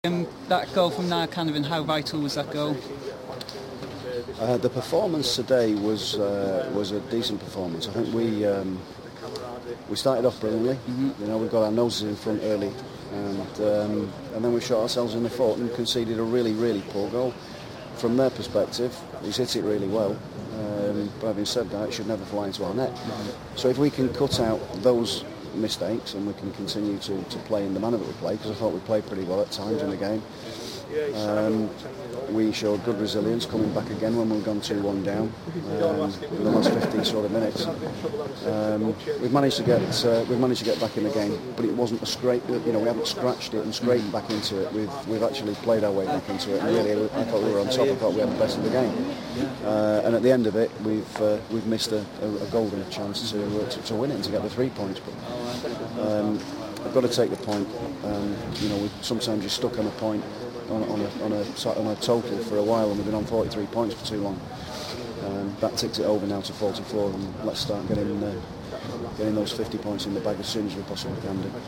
That goal from Niall Canavan, how vital was that goal? The performance today was a decent performance. I think we started off brilliantly. You know, we got our noses in front early, and then we shot ourselves in the foot and conceded a really, really poor goal. From their perspective, he's hit it really well. But having said that, it should never fly into our net. So if we can cut out those mistakes and we can continue to play in the manner that we play, because I thought we played pretty well at times in the game. We showed good resilience coming back again when we've gone 2-1 down in the last 15 sort of minutes. We've managed to get back in the game, but it wasn't a scrape. You know, we haven't scratched it and scraped back into it. We've actually played our way back into it. And really, I thought we were on top. I thought we had the best of the game. And at the end of it, we've missed a golden chance to win it and to get the 3 points. But I've got to take the point. You know, sometimes you're stuck on a point. On a total for a while, and we've been on 43 points for too long. That ticked it over now to 44, and let's start getting those 50 points in the bag as soon as we possibly can do.